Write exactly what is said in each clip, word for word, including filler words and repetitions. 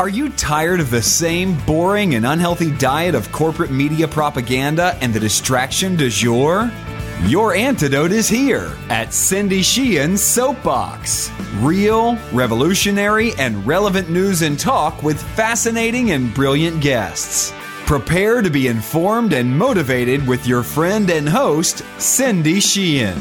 Are you tired of the same boring and unhealthy diet of corporate media propaganda and the distraction du jour? Your antidote is here at Cindy Sheehan's Soapbox. Real, revolutionary, and relevant news and talk with fascinating and brilliant guests. Prepare to be informed and motivated with your friend and host, Cindy Sheehan.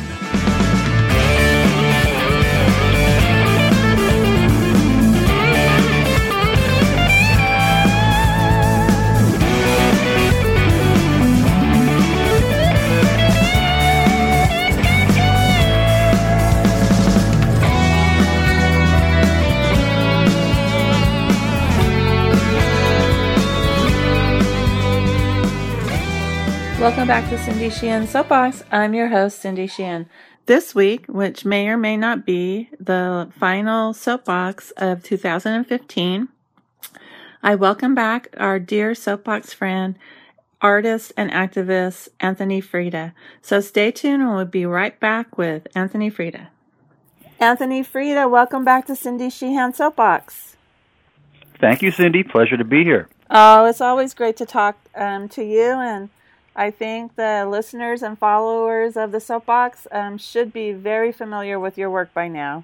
Welcome back to Cindy Sheehan's Soapbox. I'm your host, Cindy Sheehan. This week, which may or may not be the final Soapbox of two thousand fifteen, I welcome back our dear Soapbox friend, artist and activist, Anthony Freda. So stay tuned and we'll be right back with Anthony Freda. Anthony Freda, welcome back to Cindy Sheehan's Soapbox. Thank you, Cindy. Pleasure to be here. Oh, it's always great to talk um, to you, and I think the listeners and followers of the Soapbox um, should be very familiar with your work by now.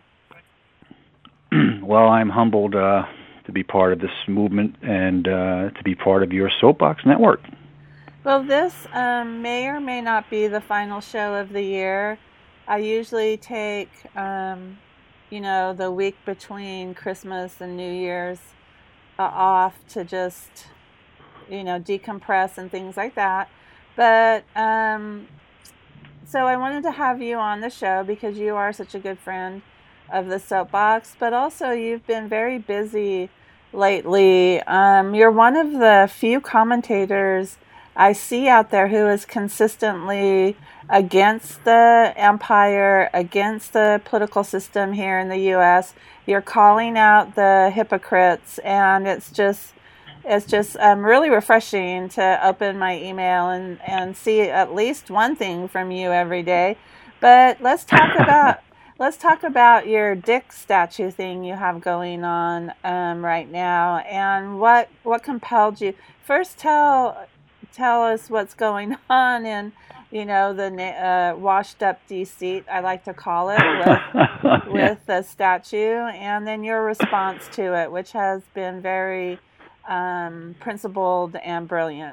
Well, I'm humbled uh, to be part of this movement and uh, to be part of your Soapbox network. Well, this um, may or may not be the final show of the year. I usually take, um, you know, the week between Christmas and New Year's uh, off to just, you know, decompress and things like that. But, um, so I wanted to have you on the show because you are such a good friend of the Soapbox, but also you've been very busy lately. Um, you're one of the few commentators I see out there who is consistently against the empire, against the political system here in the U S. You're calling out the hypocrites, and it's just... It's just um, really refreshing to open my email and, and see at least one thing from you every day. But let's talk about let's talk about your Dick statue thing you have going on um, right now, and what what compelled you. First, tell tell us what's going on in you know the uh, washed up deceit, I like to call it, with with the statue, and then your response to it, which has been very Um, principled and brilliant.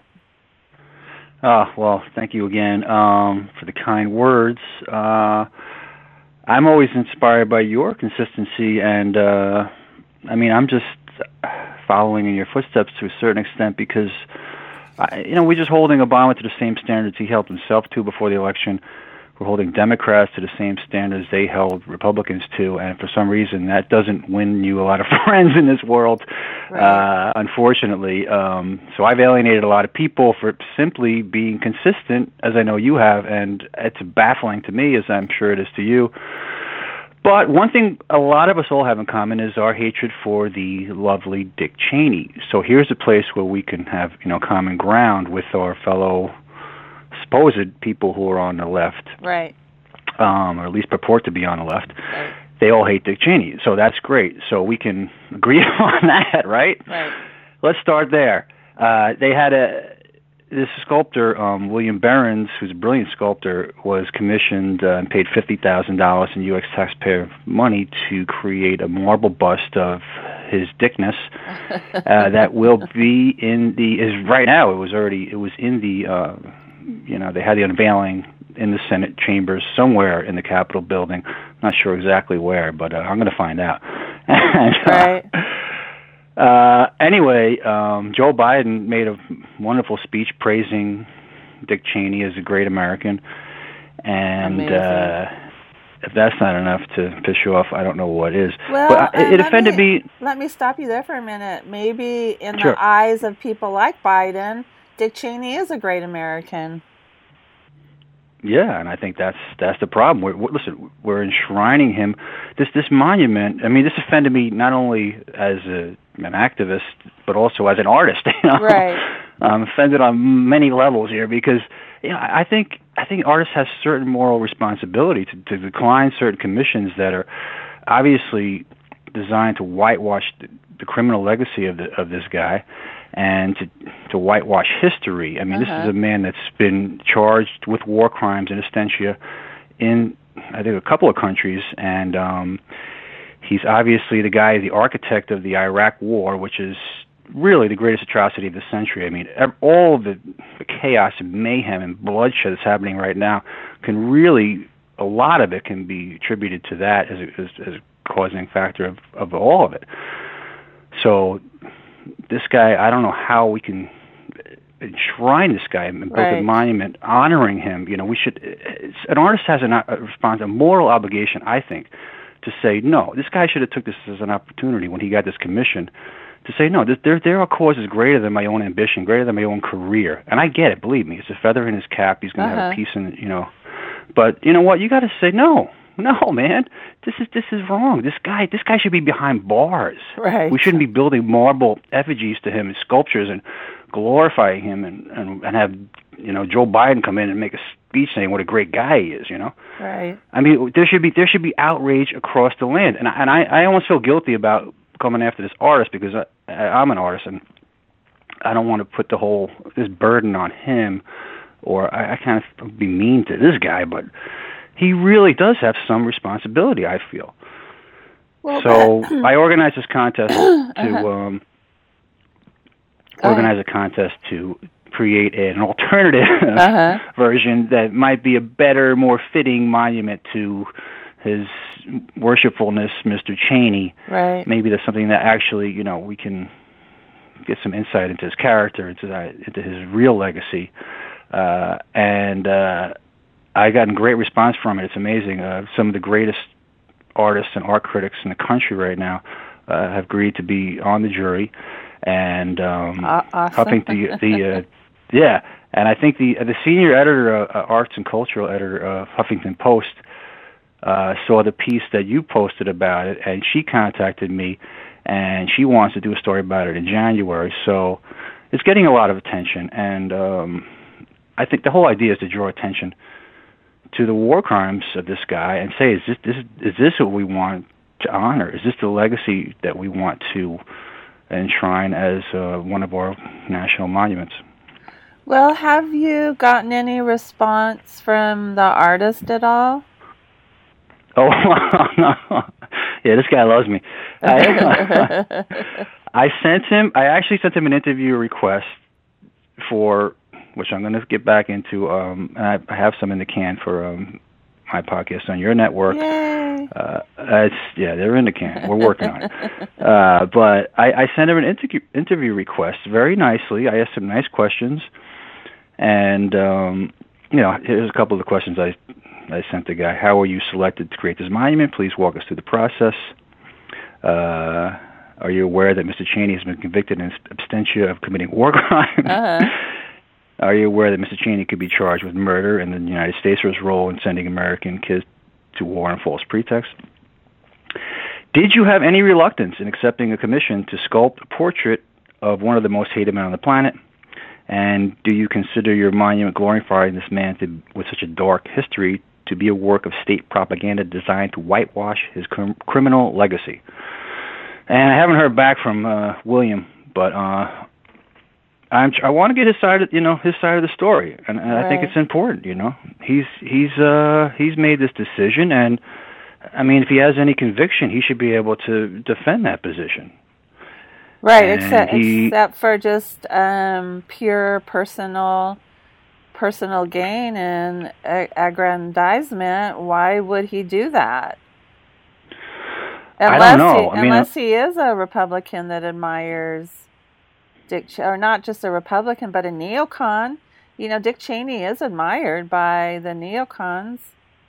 Oh, well, thank you again um, for the kind words. Uh, I'm always inspired by your consistency, and uh, I mean, I'm just following in your footsteps to a certain extent because, I, you know, we're just holding Obama to the same standards he held himself to before the election. We're holding Democrats to the same standards they held Republicans to, and for some reason that doesn't win you a lot of friends in this world, right. uh, unfortunately. Um, so I've alienated a lot of people for simply being consistent, as I know you have, and it's baffling to me, as I'm sure it is to you. But one thing a lot of us all have in common is our hatred for the lovely Dick Cheney. So here's a place where we can have, you know, common ground with our fellow supposed people who are on the left, right, um, or at least purport to be on the left. Right. They all hate Dick Cheney, so that's great. So we can agree on that, right? Right. Let's start there. Uh, they had a this sculptor, um, William Behrens, who's a brilliant sculptor, was commissioned uh, and paid fifty thousand dollars in U S taxpayer money to create a marble bust of his dickness uh, that will be in the is right now. It was already it was in the. Uh, You know, they had the unveiling in the Senate chambers somewhere in the Capitol building. Not sure exactly where, but uh, I'm going to find out. and, right. Uh, uh, anyway, um, Joe Biden made a wonderful speech praising Dick Cheney as a great American. And uh, if that's not enough to piss you off, I don't know what is. Well, but uh, it offended me, me. Let me stop you there for a minute. Maybe in Sure. the eyes of people like Biden, Dick Cheney is a great American. Yeah, and I think that's that's the problem. We're, we're, listen, we're enshrining him. This this monument. I mean, this offended me not only as a, an activist, but also as an artist. You know? Right. I'm offended on many levels here because you know, I think I think artists have certain moral responsibility to, to decline certain commissions that are obviously designed to whitewash the, the criminal legacy of the, of this guy, and to to whitewash history. I mean, uh-huh. This is a man that's been charged with war crimes in absentia in, I think, a couple of countries, and um, he's obviously the guy, the architect of the Iraq War, which is really the greatest atrocity of the century. I mean, all the, the chaos and mayhem and bloodshed that's happening right now can really, a lot of it can be attributed to that as a, as, as a causing factor of, of all of it. So this guy, I don't know how we can enshrine this guy and build right. a monument honoring him. You know, we should, an artist has an, a response, a moral obligation, I think, to say, no, this guy should have took this as an opportunity when he got this commission to say, no, there there are causes greater than my own ambition, greater than my own career. And I get it, believe me. It's a feather in his cap. He's going to uh-huh. have a piece in, you know. But you know what? You got to say, no, no, man. This is this is wrong. This guy this guy should be behind bars. Right. We shouldn't be building marble effigies to him and sculptures and glorifying him and, and, and have, you know, Joe Biden come in and make a speech saying what a great guy he is, you know. Right. I mean, there should be there should be outrage across the land. And I, and I, I almost feel guilty about coming after this artist because I, I'm an artist and I don't want to put the whole this burden on him, or I, I kind of be mean to this guy, but he really does have some responsibility, I feel. Well, so but, I organized this contest to uh-huh. um, organize a contest to create an alternative uh-huh. version that might be a better, more fitting monument to his worshipfulness, Mister Cheney. Right. Maybe that's something that actually, you know, we can get some insight into his character, into that, into his real legacy. Uh, and uh, I got a great response from it. It's amazing. Uh, some of the greatest artists and art critics in the country right now uh, have agreed to be on the jury, and um, awesome. I think the the uh, yeah, and I think the the senior editor, uh, arts and cultural editor of Huffington Post, uh, saw the piece that you posted about it, and she contacted me, and she wants to do a story about it in January. So it's getting a lot of attention, and um, I think the whole idea is to draw attention to the war crimes of this guy and say, is this, this is this what we want to honor? Is this the legacy that we want to enshrine as uh, one of our national monuments? Well, have you gotten any response from the artist at all? Oh, no. Yeah, this guy loves me. I, I sent him, I actually sent him an interview request for, which I'm going to get back into, um, and I, I have some in the can for um, my podcast on your network. Yay! Uh, it's, yeah, they're in the can. We're working on it. Uh, but I, I sent him an interview, interview request very nicely. I asked him nice questions. And, um, you know, here's a couple of the questions I I sent the guy. How were you selected to create this monument? Please walk us through the process. Uh, are you aware that Mister Cheney has been convicted in absentia of committing war crimes? Uh-huh. Are you aware that Mister Cheney could be charged with murder in the United States for his role in sending American kids to war on false pretext? Did you have any reluctance in accepting a commission to sculpt a portrait of one of the most hated men on the planet? And do you consider your monument glorifying this man to, with such a dark history to be a work of state propaganda designed to whitewash his cr- criminal legacy? And I haven't heard back from uh, William, but uh, I'm, I want to get his side, of, you know, his side of the story, and, and right. I think it's important. You know, he's he's uh, he's made this decision, and I mean, if he has any conviction, he should be able to defend that position. Right, and except he, except for just um, pure personal personal gain and aggrandizement. Why would he do that? Unless I don't know. He, I mean, unless he is a Republican that admires Dick, or not just a Republican, but a neocon. You know, Dick Cheney is admired by the neocons.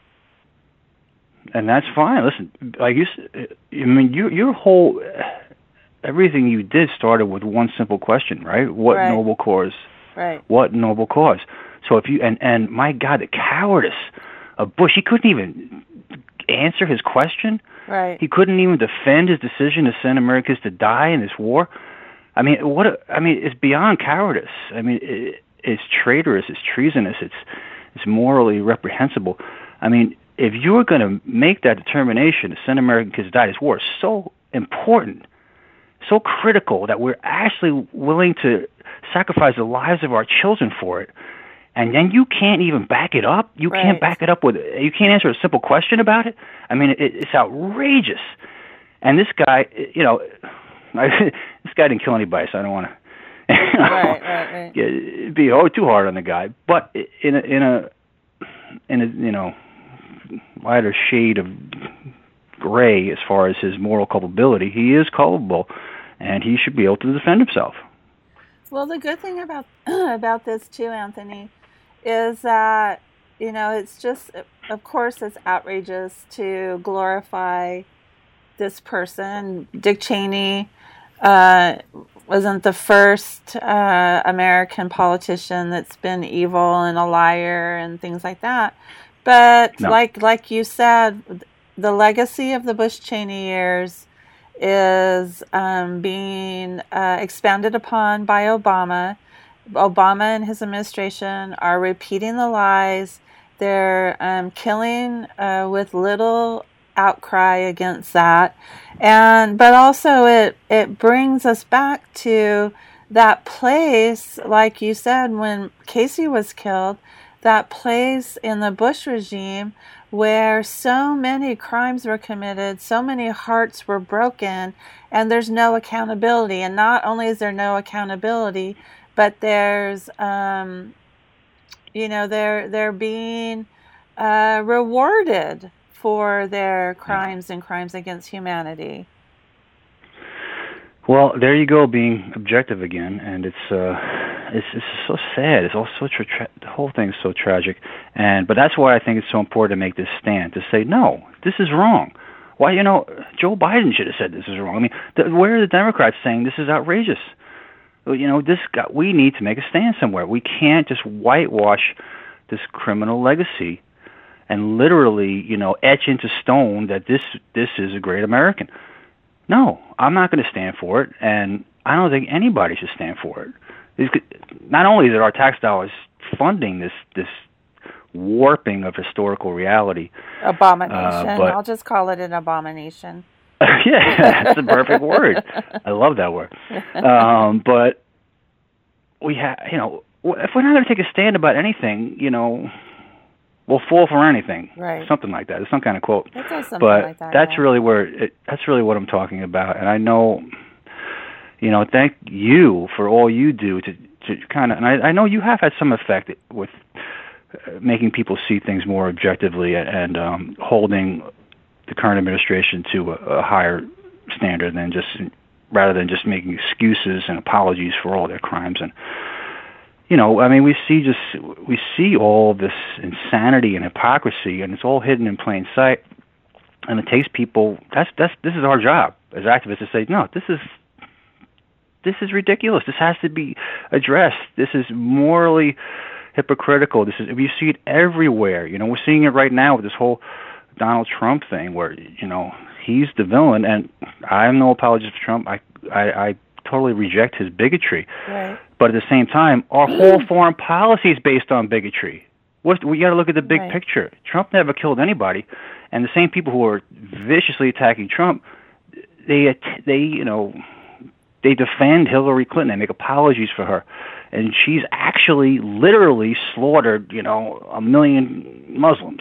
And that's fine. Listen, like you, I mean, you, your whole, everything you did started with one simple question, right? What right. noble cause? Right. What noble cause? So if you, and, and my God, the cowardice of Bush, he couldn't even answer his question. Right. He couldn't even defend his decision to send Americans to die in this war. I mean, what? A, I mean, it's beyond cowardice. I mean, it, it's traitorous. It's treasonous. It's it's morally reprehensible. I mean, if you're going to make that determination to send American kids to die, this war is so important, so critical that we're actually willing to sacrifice the lives of our children for it. And then you can't even back it up. You right. can't back it up with, you can't answer a simple question about it. I mean, it, it's outrageous. And this guy, you know, I, this guy didn't kill anybody, so I don't want to you know, right, right, right. be oh too hard on the guy. But in a, in a, in a, you know, lighter shade of gray as far as his moral culpability, he is culpable, and he should be able to defend himself. Well, the good thing about about this too, Anthony, is that, you know, it's just, of course, it's outrageous to glorify this person. Dick Cheney uh, wasn't the first uh, American politician that's been evil and a liar and things like that. But no. like like you said, the legacy of the Bush-Cheney years is um, being uh, expanded upon by Obama. Obama and his administration are repeating the lies. They're um, killing uh, with little outcry against that. And but also it it brings us back to that place, like you said, when Casey was killed, that place in the Bush regime where so many crimes were committed, so many hearts were broken, and there's no accountability. And not only is there no accountability, but there's, um, you know, they're they're being uh, rewarded for their crimes and crimes against humanity. Well, there you go, being objective again, and it's uh, it's it's so sad. It's all so tra- tra- the whole thing is so tragic, and but that's why I think it's so important to make this stand, to say no, this is wrong. Why, you know, Joe Biden should have said this is wrong. I mean, the, where are the Democrats saying this is outrageous? You know, this guy, we need to make a stand somewhere. We can't just whitewash this criminal legacy and literally, you know, etch into stone that this this is a great American. No, I'm not going to stand for it, and I don't think anybody should stand for it. It's, not only is it our tax dollars funding this this warping of historical reality, abomination. Uh, but, I'll just call it an abomination. Yeah, that's a perfect word. I love that word. Um, but we have, you know, if we're not going to take a stand about anything, you know, we'll fall for anything. Right. Something like that. It's some kind of quote. It does something but like that. that's yeah. really where it, that's really what I'm talking about. And I know, you know, thank you for all you do to to kind of. And I, I know you have had some effect with uh, making people see things more objectively and um, holding the current administration to a, a higher standard than just, rather than just making excuses and apologies for all their crimes. And, you know, I mean, we see just, we see all this insanity and hypocrisy, and it's all hidden in plain sight. And it takes people, that's, that's, this is our job as activists to say, no, this is, this is ridiculous. This has to be addressed. This is morally hypocritical. This is, we see it everywhere. You know, we're seeing it right now with this whole Donald Trump thing, where, you know, he's the villain, and I'm no apologist for Trump. I, I, I totally reject his bigotry. Right. But at the same time, our whole foreign policy is based on bigotry. What's, we got to look at the big right. picture. Trump never killed anybody, and the same people who are viciously attacking Trump, they, they, you know, they defend Hillary Clinton. They make apologies for her, and she's actually literally slaughtered, you know, a million Muslims,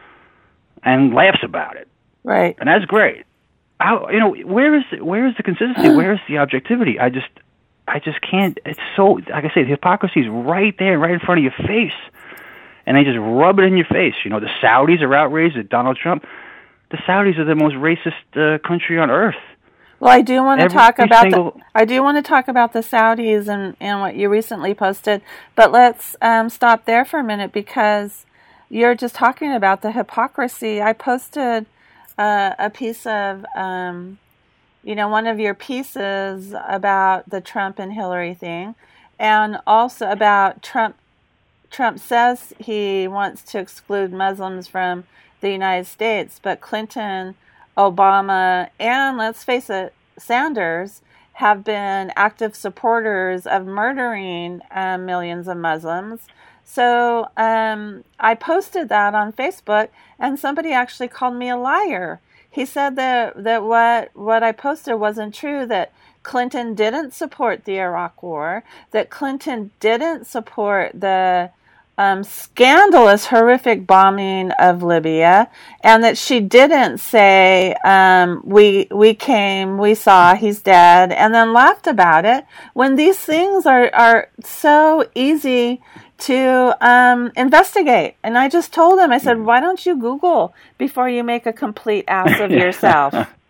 and laughs about it. Right. And that's great. How, you know, where is where is the consistency? Where is the objectivity? I just I just can't. It's so, like I say, the hypocrisy is right there, right in front of your face, and they just rub it in your face. You know, the Saudis are outraged at Donald Trump. The Saudis are the most racist uh, country on earth. Well, I do want to Every talk about single... the, I do want to talk about the Saudis and, and what you recently posted, but let's um, stop there for a minute, because you're just talking about the hypocrisy. I posted uh, a piece of, um, you know, one of your pieces about the Trump and Hillary thing, and also about Trump. Trump says he wants to exclude Muslims from the United States, but Clinton, Obama, and let's face it, Sanders have been active supporters of murdering um, millions of Muslims. So um, I posted that on Facebook, and somebody actually called me a liar. he said that that what what I posted wasn't true. That Clinton didn't support the Iraq War. That Clinton didn't support the um, scandalous, horrific bombing of Libya, and that she didn't say um, we we came, we saw, he's dead, and then laughed about it. When these things are are so easy to um, investigate. And I just told him, I said, why don't you Google before you make a complete ass of yourself?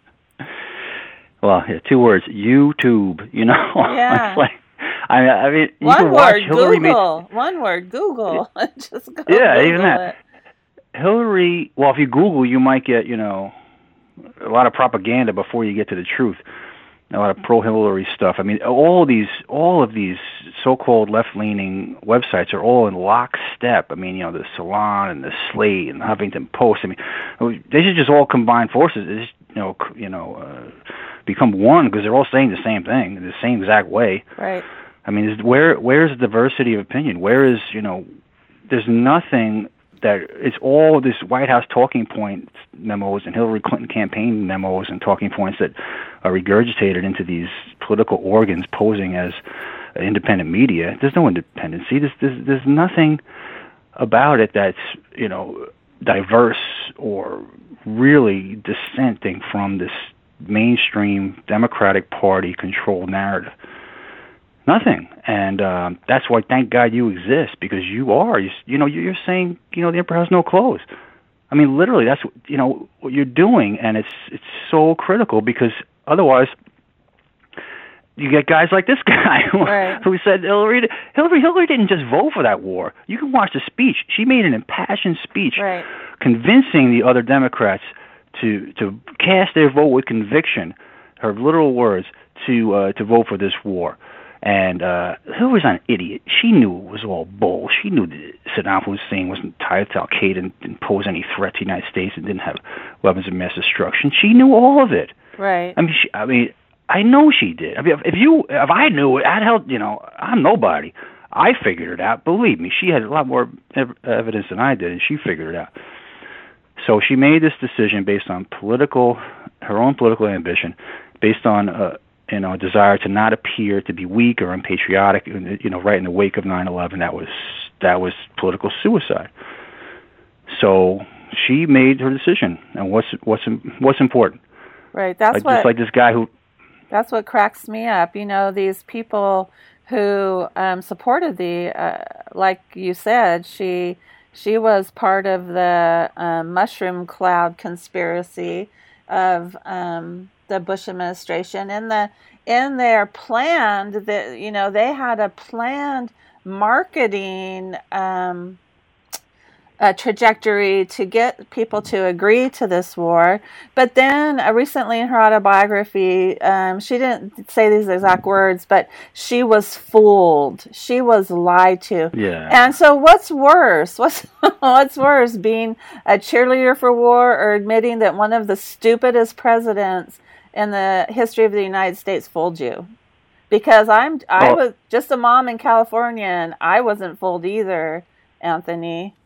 Well, yeah, two words, YouTube, you know. Yeah. It's like, I, I mean, you One can watch word, Hillary Google. Make, One word, Google. Just go yeah, Google even that. it. Hillary, well, if you Google, you might get, you know, a lot of propaganda before you get to the truth. A lot of pro-Hillary stuff. I mean, all of these, all of these so-called left-leaning websites are all in lockstep. I mean, you know, the Salon and the Slate and the Huffington Post. I mean, they should just all combine forces. They just, you know, you know, uh, become one because they're all saying the same thing in the same exact way. Right. I mean, is, where where's the diversity of opinion? Where is, you know, there's nothing. That it's all this White House talking point memos and Hillary Clinton campaign memos and talking points that are regurgitated into these political organs posing as independent media. There's no independency. There's, there's, there's nothing about it that's, you know, diverse or really dissenting from this mainstream Democratic Party controlled narrative. Nothing, and um, that's why, thank God, you exist, because you are. You, you know, you're saying, you know, the emperor has no clothes. I mean, literally, that's, you know, what you're doing, and it's it's so critical, because otherwise, you get guys like this guy who, right. who said Hillary, Hillary, Hillary didn't just vote for that war. You can watch the speech. She made an impassioned speech, right. convincing the other Democrats to to cast their vote with conviction. Her literal words, to uh, to vote for this war. And uh, Hillary's not an idiot. She knew it was all bull. She knew that Saddam Hussein wasn't tied to Al-Qaeda and didn't pose any threat to the United States and didn't have weapons of mass destruction. She knew all of it. Right. I mean, she, I mean, I know she did. I mean, if you, if I knew it, I'd help. You know, I'm nobody. I figured it out. Believe me, she had a lot more ev- evidence than I did, and she figured it out. So she made this decision based on political, her own political ambition, based on. Uh, you know, a desire to not appear to be weak or unpatriotic, you know, right in the wake of nine eleven. That was that was political suicide. So she made her decision, and what's what's what's important? Right. That's like, what. Just like this guy who. That's what cracks me up. You know, these people who um, supported the, uh, like you said, she she was part of the um, mushroom cloud conspiracy of. Um, the Bush administration, and the in their planned that you know they had a planned marketing um, a trajectory to get people to agree to this war. But then uh, recently in her autobiography, um, she didn't say these exact words, but she was fooled. She was lied to. Yeah. And so what's worse? What's what's worse, being a cheerleader for war or admitting that one of the stupidest presidents in the history of the United States fooled you? Because I'm I well, was just a mom in California, and I wasn't fooled either, Anthony.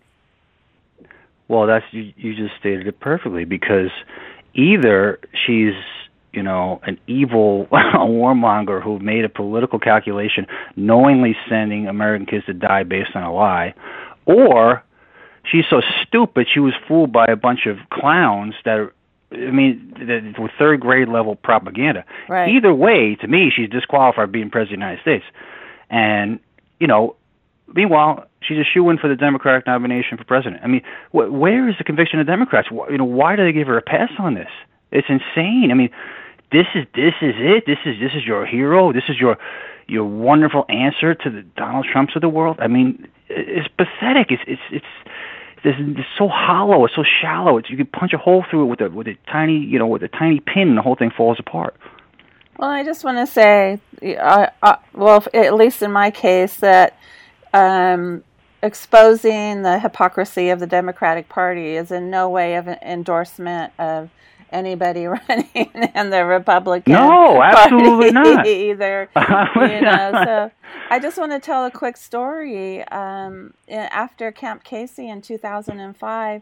Well, that's you, you just stated it perfectly, because either she's, you know, an evil warmonger who made a political calculation knowingly sending American kids to die based on a lie, or she's so stupid she was fooled by a bunch of clowns that are, I mean, with third grade level propaganda. Right. Either way, to me, she's disqualified for being president of the United States. And, you know, meanwhile, she's a shoo-in for the Democratic nomination for president. I mean, wh- where is the conviction of Democrats? Wh- you know, why do they give her a pass on this? It's insane. I mean, this is this is it. This is this is your hero. This is your your wonderful answer to the Donald Trumps of the world. I mean, it's pathetic. It's it's it's. It's, it's so hollow. It's so shallow. It's, you can punch a hole through it with a with a tiny, you know, with a tiny pin, and the whole thing falls apart. Well, I just want to say, uh, uh, well, at least in my case, that um, exposing the hypocrisy of the Democratic Party is in no way of an endorsement of anybody running in the Republican no, absolutely Party not. either. You know, so I just want to tell a quick story. Um, after Camp Casey in two thousand five,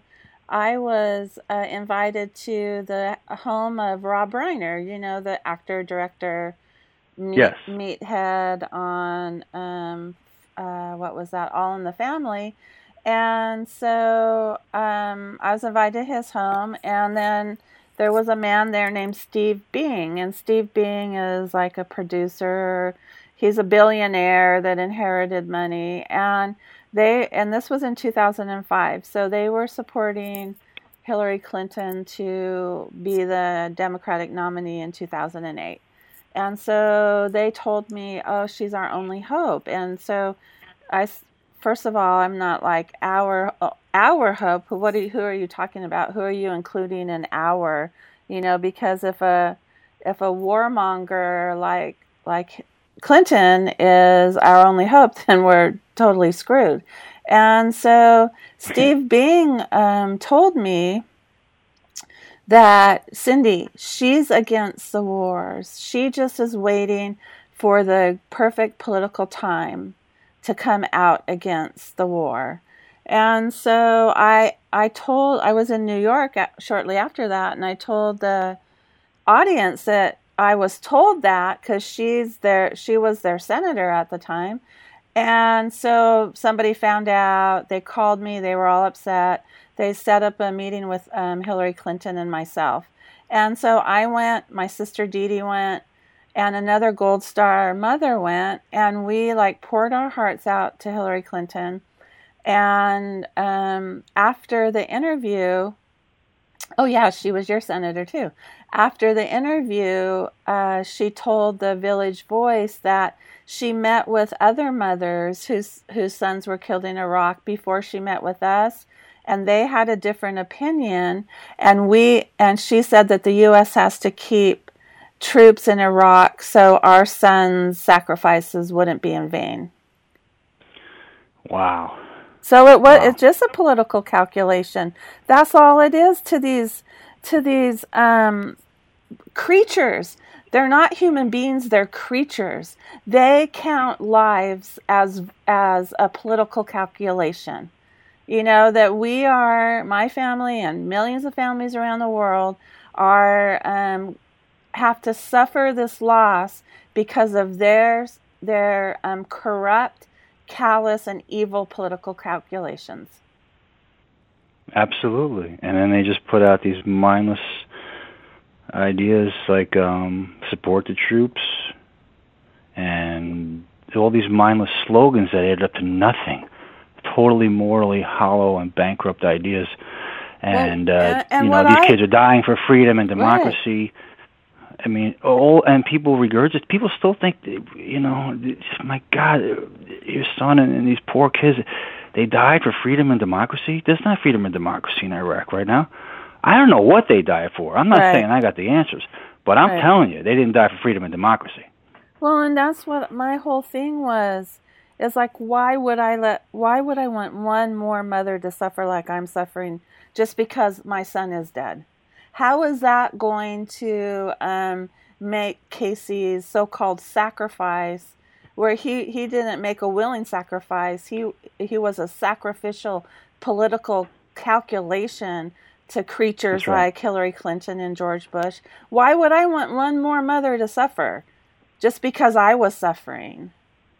I was uh, invited to the home of Rob Reiner, you know, the actor, director, meat, Yes. meathead on, um, uh, what was that, All in the Family. And so um, I was invited to his home, and then there was a man there named Steve Bing, and Steve Bing is like a producer. He's a billionaire that inherited money, and they and this was in two thousand five, so they were supporting Hillary Clinton to be the Democratic nominee in two thousand eight. And so they told me, oh, she's our only hope. And so I, first of all, I'm not like our our hope. What are you, who are you talking about? Who are you including in our? You know, because if a if a warmonger like like Clinton is our only hope, then we're totally screwed. And so Steve Bing um, told me that Cindy, she's against the wars. She just is waiting for the perfect political time to come out against the war. And so I I told, I was in New York shortly after that, and I told the audience that I was told that because she's their, she was their senator at the time. And so somebody found out, they called me, they were all upset. They set up a meeting with um, Hillary Clinton and myself. And so I went, my sister Dee Dee went, and another Gold Star mother went, and we like poured our hearts out to Hillary Clinton. And um, after the interview, oh yeah, she was your senator too. After the interview, uh, she told the Village Voice that she met with other mothers whose whose sons were killed in Iraq before she met with us, and they had a different opinion. And we and she said that the U S has to keep troops in Iraq so our sons' sacrifices wouldn't be in vain. Wow. So it was wow. it's just a political calculation. That's all it is to these to these um, creatures. They're not human beings, they're creatures. They count lives as as a political calculation. You know, that we are, my family and millions of families around the world are um, have to suffer this loss because of their their um, corrupt, callous, and evil political calculations. Absolutely. And then they just put out these mindless ideas like um, support the troops and all these mindless slogans that add up to nothing. Totally morally hollow and bankrupt ideas. And, well, uh, and you know, these I, kids are dying for freedom and democracy. Right. I mean, all and people regurgitate. People still think, you know, my God, your son and, and these poor kids, they died for freedom and democracy. There's not freedom and democracy in Iraq right now. I don't know what they died for. I'm not right. saying I got the answers, but I'm right. telling you, they didn't die for freedom and democracy. Well, and that's what my whole thing was. Is like, why would I let? Why would I want one more mother to suffer like I'm suffering just because my son is dead? How is that going to um, make Casey's so-called sacrifice, where he, he didn't make a willing sacrifice, he he was a sacrificial political calculation to creatures right. like Hillary Clinton and George Bush? Why would I want one more mother to suffer just because I was suffering?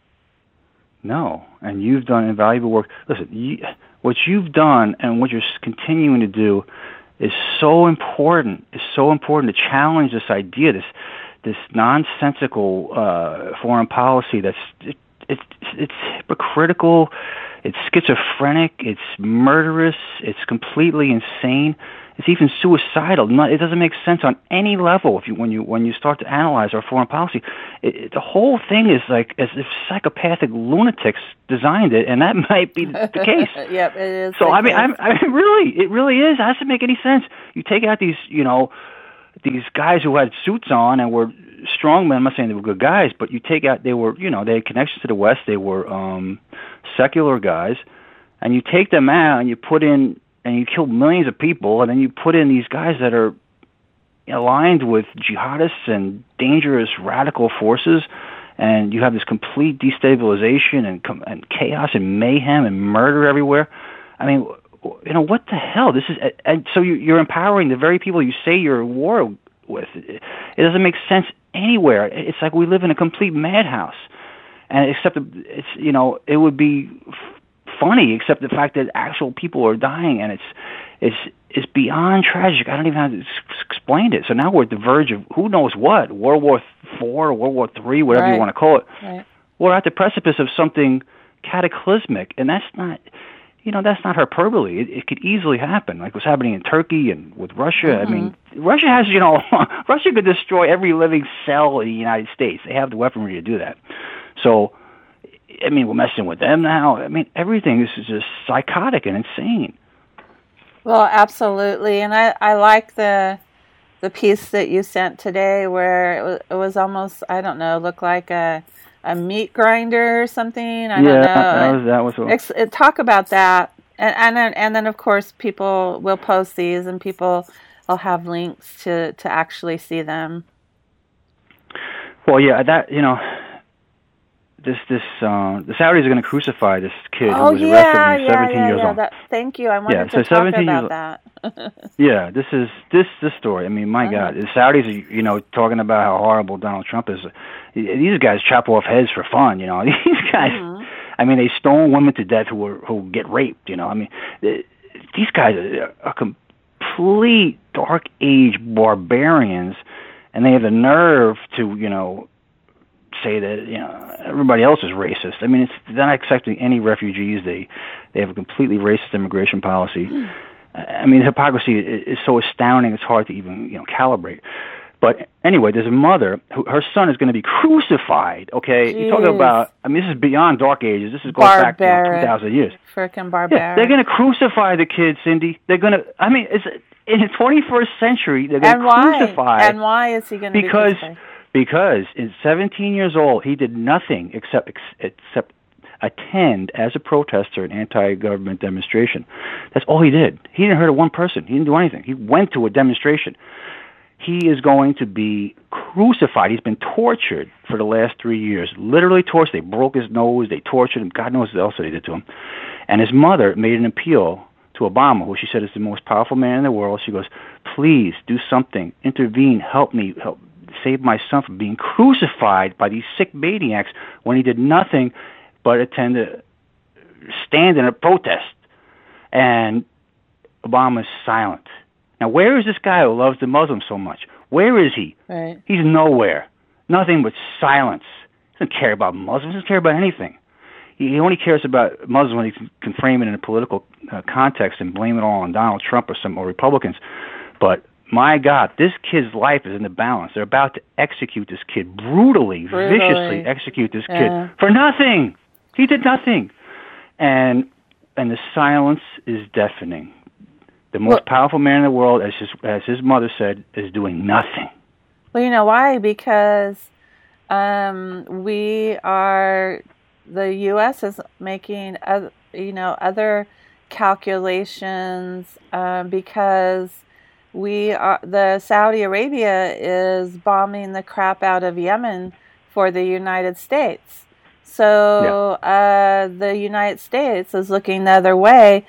No, and you've done invaluable work. Listen, you, what you've done and what you're continuing to do is so important. Is so important to challenge this idea, this this nonsensical uh, foreign policy that's it, it, it's hypocritical, it's schizophrenic, it's murderous, it's completely insane. It's even suicidal. It doesn't make sense on any level. If you when you when you start to analyze our foreign policy, it, it, the whole thing is like as if psychopathic lunatics designed it, and that might be the case. Yep, it is. So I mean, I, I mean, really, it really is. It doesn't make any sense. You take out these, you know, these guys who had suits on and were strong men. I'm not saying they were good guys, but you take out they were, you know, they had connections to the West. They were um, secular guys, and you take them out and you put in. And you kill millions of people, and then you put in these guys that are aligned with jihadists and dangerous radical forces, and you have this complete destabilization and, and chaos and mayhem and murder everywhere. I mean, you know, what the hell? This is, and so you, you're empowering the very people you say you're at war with. It, it doesn't make sense anywhere. It's like we live in a complete madhouse. And except it's, you know, it would be f- funny, except the fact that actual people are dying, and it's it's it's beyond tragic. I don't even have to s- explain it. So now we're at the verge of who knows what, World War Four, World War Three, whatever right. you want to call it. Right. We're at the precipice of something cataclysmic, and that's not, you know, that's not hyperbole. It, it could easily happen, like what's happening in Turkey and with Russia. Mm-hmm. I mean, Russia has, you know, Russia could destroy every living cell in the United States. They have the weaponry to do that. So, I mean, we're messing with them now. I mean, everything is just psychotic and insane. Well, absolutely. And I, I like the the piece that you sent today where it was, it was almost, I don't know, looked like a a meat grinder or something. I yeah, don't know. that was, that was what... Ex- talk about that. And, and, then, and then, of course, people will post these and people will have links to, to actually see them. Well, yeah, that, you know... This this uh, the Saudis are going to crucify this kid oh, who was yeah, arrested when he was yeah, seventeen yeah, years yeah. old. That, thank you. I wanted yeah, to so talk about years, that. yeah, this is this this story. I mean, my uh-huh. God, the Saudis are, you know, talking about how horrible Donald Trump is. These guys chop off heads for fun, you know. These guys, mm-hmm. I mean, they stone women to death who are, who get raped, you know. I mean, these guys are, are complete dark age barbarians, and they have the nerve to, you know, say that, you know, everybody else is racist. I mean, it's, they're not accepting any refugees. They they have a completely racist immigration policy. Mm. I mean, the hypocrisy is so astounding, it's hard to even, you know, calibrate. But anyway, there's a mother who, her son is going to be crucified, okay? Jeez. You're talking about, I mean, this is beyond dark ages. This is going back, you know, two thousand years. Frickin' barbaric. Yeah, they're going to crucify the kid, Cindy. They're going to, I mean, it's, in the twenty-first century, they're going to crucify. And why is he going to be crucified? Because at seventeen years old, he did nothing except except attend as a protester an anti-government demonstration. That's all he did. He didn't hurt one person. He didn't do anything. He went to a demonstration. He is going to be crucified. He's been tortured for the last three years, literally tortured. They broke his nose. They tortured him. God knows what else they did to him. And his mother made an appeal to Obama, who she said is the most powerful man in the world. She goes, please do something. Intervene. Help me. Help. Save my son from being crucified by these sick maniacs when he did nothing but attend a stand in a protest. And Obama's silent. Now, where is this guy who loves the Muslims so much? Where is he? Right. He's nowhere. Nothing but silence. He doesn't care about Muslims. He doesn't care about anything. He only cares about Muslims when he can frame it in a political uh, context and blame it all on Donald Trump or some or Republicans. But my God, this kid's life is in the balance. They're about to execute this kid brutally, brutally. viciously execute this yeah. kid for nothing. He did nothing. And and the silence is deafening. The most well, powerful man in the world, as his, as his mother said, is doing nothing. Well, you know why? Because um, we are, the U S is making, uh, you know, other calculations um, because we are, the Saudi Arabia is bombing the crap out of Yemen for the United States. So yeah. uh, the United States is looking the other way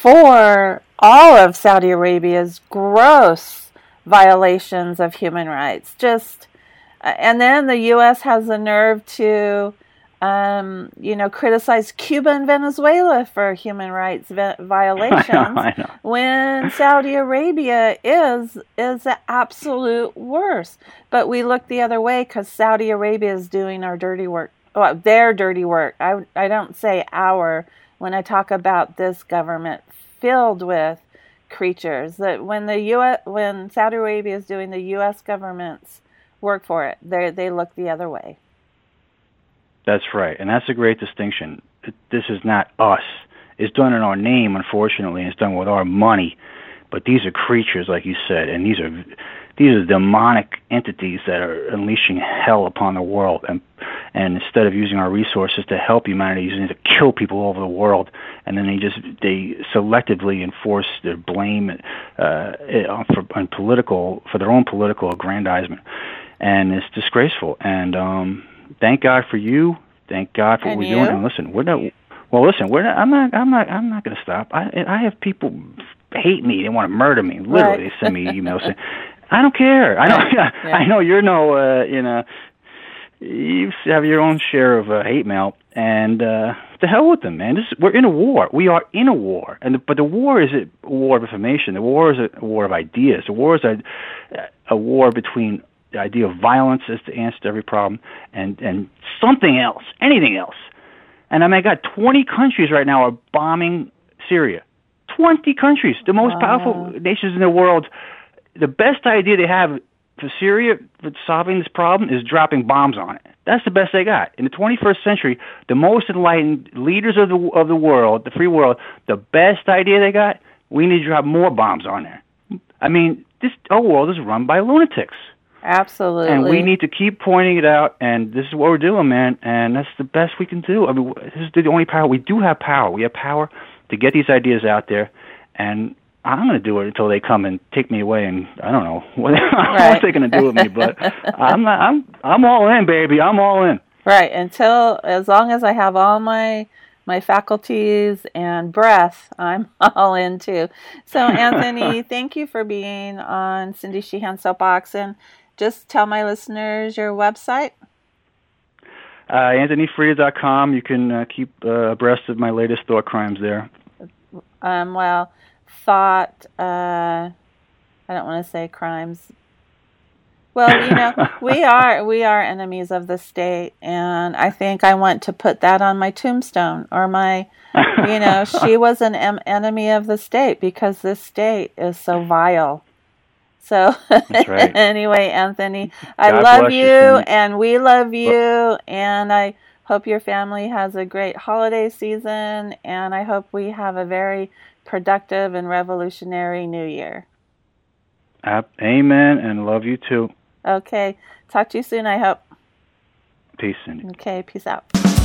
for all of Saudi Arabia's gross violations of human rights. Just, uh, and then the U S has the nerve to, um, you know, criticize Cuba and Venezuela for human rights vi- violations I know, I know. when Saudi Arabia is is the absolute worst. But we look the other way because Saudi Arabia is doing our dirty work. Well, their dirty work. I, I don't say our when I talk about this government filled with creatures. That when the U S when Saudi Arabia is doing the U S government's work for it, they they look the other way. That's right, and that's a great distinction. This is not us. It's done in our name, unfortunately, and it's done with our money. But these are creatures, like you said, and these are these are demonic entities that are unleashing hell upon the world. And and instead of using our resources to help humanity, using it to kill people all over the world, and then they just they selectively enforce their blame uh, for on political for their own political aggrandizement, and it's disgraceful. And um, thank God for you. Thank God for and what we're you? doing. And listen, we're not Well, listen, we're not, I'm not, I'm not, I'm not going to stop. I, I have people hate me. They want to murder me. Literally, right. They send me emails saying, "I don't care." I know, yeah. I know you're no, uh, you know, you have your own share of uh, hate mail, and uh, the hell with them, man. This, we're in a war. We are in a war, and the, but the war is a war of information. The war is a war of ideas. The war is a, a war between the idea of violence as the answer to every problem, and and something else, anything else. And I mean, I got twenty countries right now are bombing Syria. twenty countries, the most wow. powerful nations in the world. The best idea they have for Syria, for solving this problem, is dropping bombs on it. That's the best they got. In the twenty-first century, the most enlightened leaders of the of the world, the free world, the best idea they got, we need to drop more bombs on there. I mean, this whole world is run by lunatics. Absolutely. And we need to keep pointing it out, and this is what we're doing, man, and that's the best we can do. I mean, this is the only power. We do have power. We have power to get these ideas out there, and I'm going to do it until they come and take me away, and I don't know what, right. what they're going to do with me, but I'm not, I'm I'm all in, baby. I'm all in. Right, until, as long as I have all my my faculties and breath, I'm all in too. So, Anthony, thank you for being on Cindy Sheehan Soapbox, and just tell my listeners your website. Uh, Anthony Frida dot com. You can uh, keep uh, abreast of my latest thought crimes there. Um, well, thought, uh, I don't want to say crimes. Well, you know, we are we are enemies of the state, and I think I want to put that on my tombstone, or my, you know, she was an em- enemy of the state because this state is so vile. So That's right. Anyway, Anthony, I God love you, you, and we love you, and I hope your family has a great holiday season, and I hope we have a very productive and revolutionary new year. Amen, and love you too. Okay. Talk to you soon, I hope. Peace, Cindy. Okay, peace out.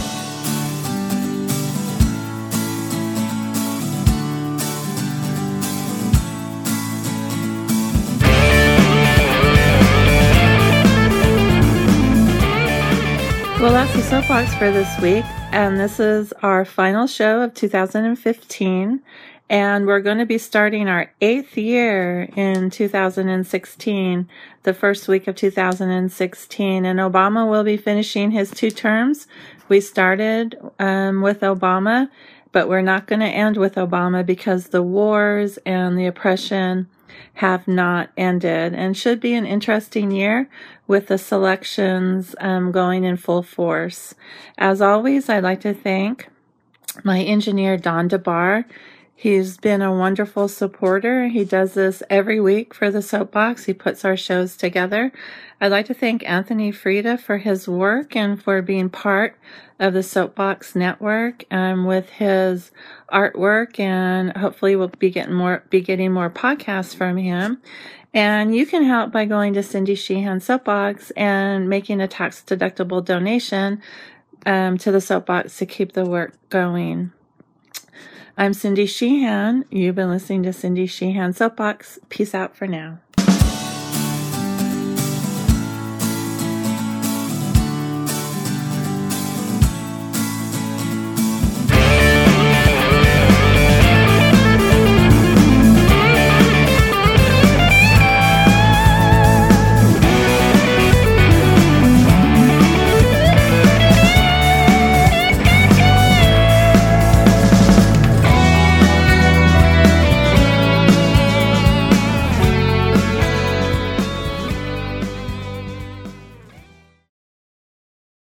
Well, that's the soapbox for this week, and this is our final show of two thousand fifteen, and we're going to be starting our eighth year in two thousand sixteen, the first week of two thousand sixteen, and Obama will be finishing his two terms. We started um, with Obama, but we're not going to end with Obama because the wars and the oppression have not ended, and should be an interesting year with the selections um, going in full force. As always, I'd like to thank my engineer, Don DeBar. He's been a wonderful supporter. He does this every week for the Soapbox. He puts our shows together. I'd like to thank Anthony Frida for his work and for being part of the Soapbox Network um, with his artwork, and hopefully we'll be getting more, be getting more podcasts from him. And you can help by going to Cindy Sheehan Soapbox and making a tax-deductible donation um, to the Soapbox to keep the work going. I'm Cindy Sheehan. You've been listening to Cindy Sheehan Soapbox. Peace out for now.